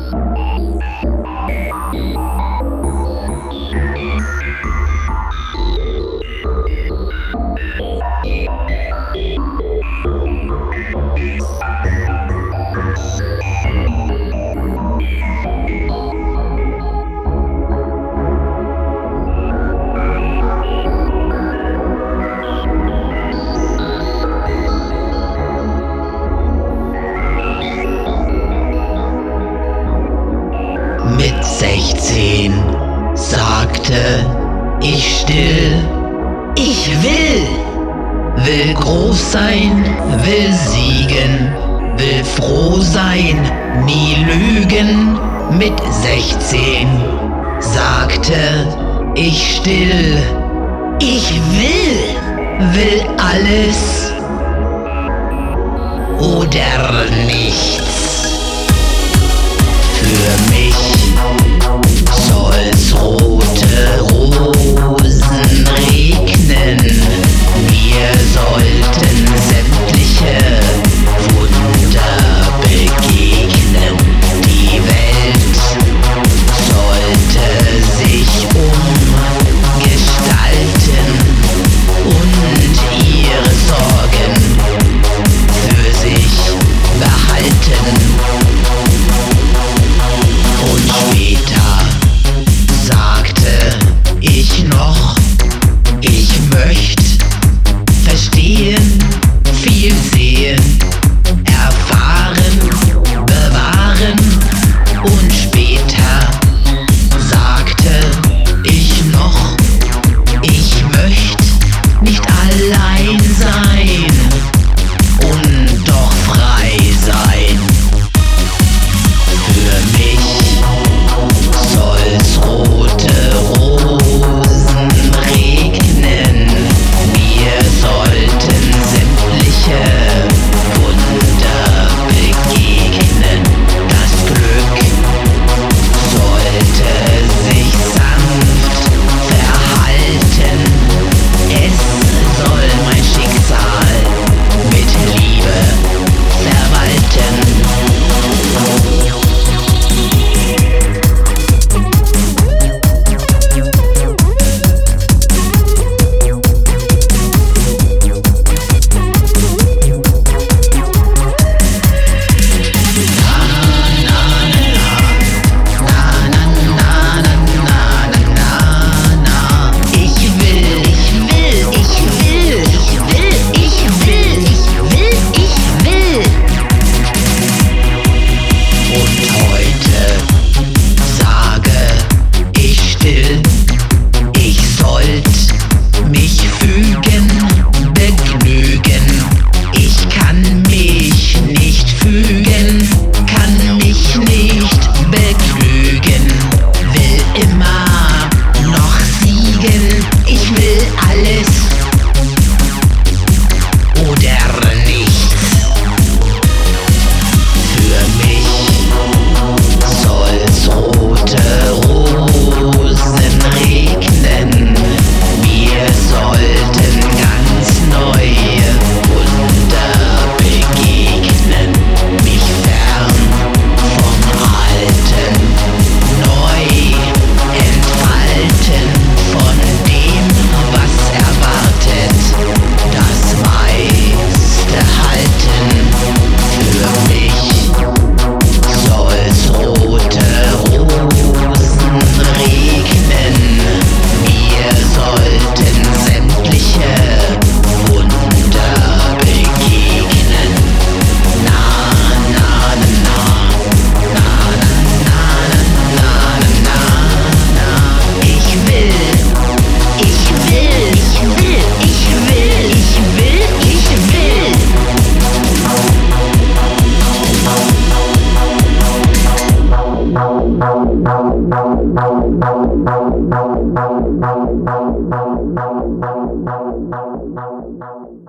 Mit 16 sagte ich still, ich will groß sein, will siegen, will froh sein, nie lügen. Mit 16 sagte ich still, ich will alles oder nichts. Für mich soll's rote Rosen regnen, mir sollten sämtliche Wunder begegnen. Die Welt sollte sich umgestalten und ihre Sorgen für sich behalten. Und später sagte ich noch, ich möchte verstehen, viel sehen, erfahren, bewahren. Und später sagte ich noch, ich möchte nicht allein sein und doch frei sein. Für mich soll's rote Rosen regnen, mir sollten sämtliche Wunder begegnen. Das Glück sollte sich sanft verhalten, es soll mein Schicksal mit Liebe verwalten. Bye.